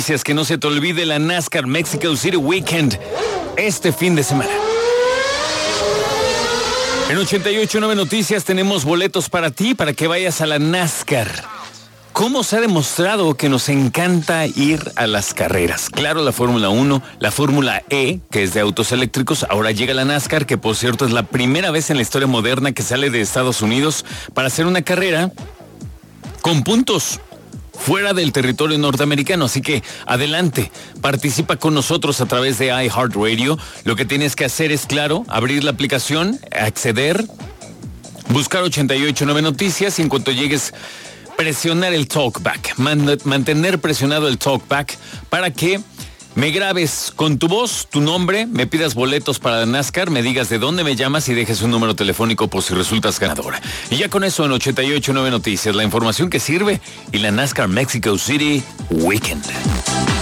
Que no se te olvide la NASCAR Mexico City Weekend este fin de semana. En 88.9 Noticias tenemos boletos para ti, para que vayas a la NASCAR. ¿Cómo se ha demostrado que nos encanta ir a las carreras? Claro, la Fórmula 1, la Fórmula E, que es de autos eléctricos. Ahora llega la NASCAR, que por cierto es la primera vez en la historia moderna que sale de Estados Unidos para hacer una carrera con puntos fuera del territorio norteamericano. Así que adelante, participa con nosotros a través de iHeartRadio. Lo que tienes que hacer es, claro, abrir la aplicación, acceder, buscar 88.9 Noticias y en cuanto llegues, presionar el talkback, mantener presionado el talkback para que me grabes con tu voz, tu nombre, me pidas boletos para la NASCAR, me digas de dónde me llamas y dejes un número telefónico por si resultas ganadora. Y ya con eso en 88.9 Noticias, la información que sirve y la NASCAR Mexico City Weekend.